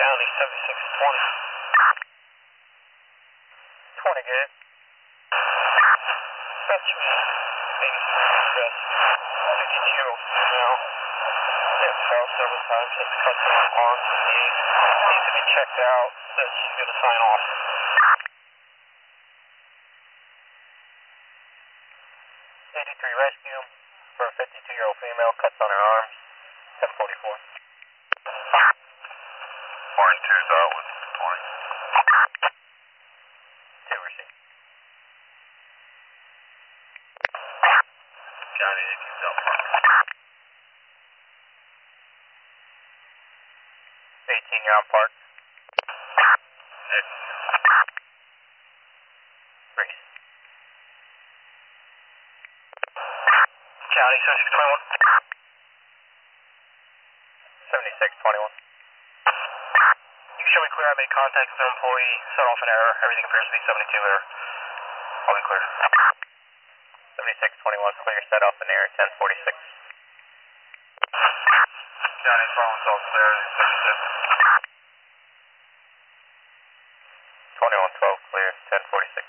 County 7620. 20 good. That's me. 83 52 now. Yeah, fell several times, has cuts on arms and knees. Needs to be checked out. Says she's going to sign off. 83 rescue for a 52-year-old female, cuts on her arms, 1044. Point 2's out with 20. 2 received. County 18's out front. 18, you're on park. Nick. Reese. County 7621. 7621. You show me clear. I made contact with an employee. Set off an error. Everything appears to be 72 error. I'll be clear. 7621, clear, set off an air, 1046. County phone's all clear. 76. 2112, clear, 1046.